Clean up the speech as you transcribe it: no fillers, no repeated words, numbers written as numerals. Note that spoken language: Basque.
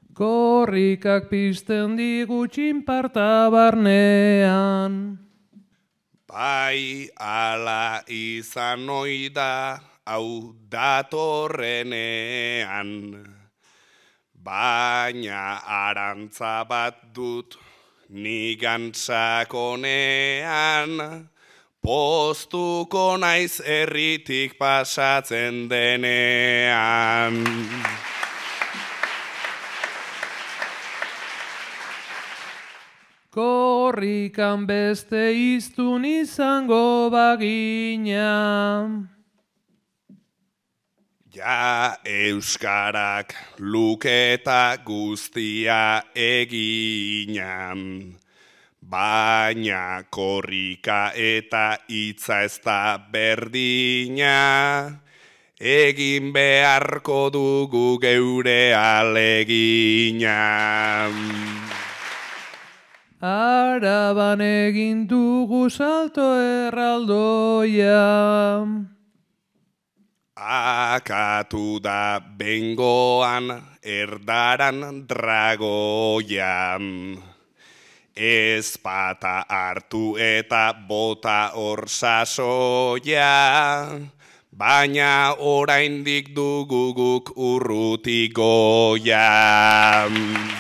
Korrikak pizten digu txinparta barnean. Bai ala izan oida hau datorrenean. Baina arantza bat dut nigan sakonean, poztuko naiz herritik pasatzen denean. Korrikan beste iztun izango bagina. Ja euskarak luketa guztia eginan, baina korrika eta hitza ez da berdina, egin beharko dugu geure alegina. Araban egin dugu salto erraldoia. Akatu da bengoan erdaran dragoian. Ezpata hartu eta bota hor sasoia, baina oraindik dugu guk urruti goia.